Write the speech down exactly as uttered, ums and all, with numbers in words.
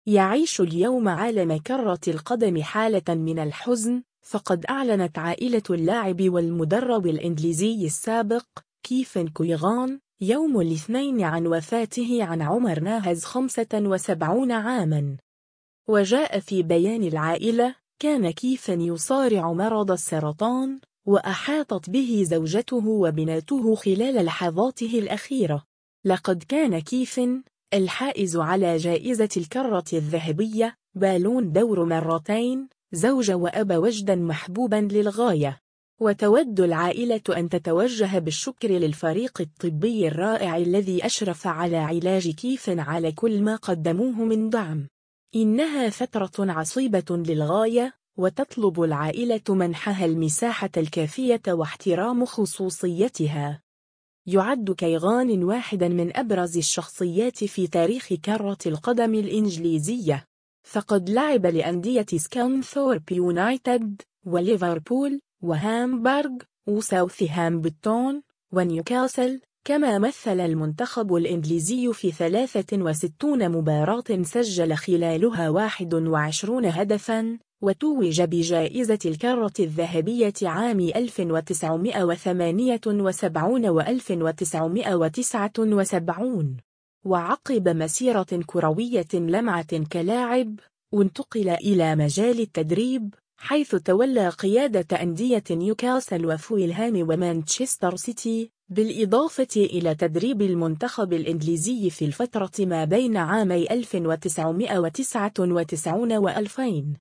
يعيش اليوم عالم كرة القدم حالة من الحزن، فقد أعلنت عائلة اللاعب والمدرب الإنجليزي السابق كيفن كيغان يوم الاثنين عن وفاته عن عمر ناهز خمسة وسبعين عاماً. وجاء في بيان العائلة: كان كيفن يصارع مرض السرطان، وأحاطت به زوجته وبناته خلال لحظاته الأخيرة. لقد كان كيفن الحائز على جائزة الكرة الذهبية بالون دور مرتين، زوج وأب وجدا محبوبا للغاية. وتود العائلة أن تتوجه بالشكر للفريق الطبي الرائع الذي أشرف على علاج كيفن على كل ما قدموه من دعم. إنها فترة عصيبة للغاية، وتطلب العائلة منحها المساحة الكافية واحترام خصوصيتها. يعد كيغان واحدا من أبرز الشخصيات في تاريخ كرة القدم الإنجليزية، فقد لعب لأندية سكانثورب يونايتد وليفربول وهامبورغ وساوثهامبتون ونيوكاسل، كما مثل المنتخب الإنجليزي في ثلاثة وستين مباراة سجل خلالها واحد وعشرين هدفاً، وتوج بجائزة الكرة الذهبية عام ألف وتسعمائة وثمانية وسبعين وألف وتسعمائة وتسعة وسبعين. وعقب مسيرة كروية لمعة كلاعب، انتقل إلى مجال التدريب، حيث تولى قيادة أندية نيوكاسل وفولهام ومانشستر سيتي، بالإضافة إلى تدريب المنتخب الإنجليزي في الفترة ما بين عامي ألف وتسعمائة وتسعة وتسعين وألفين.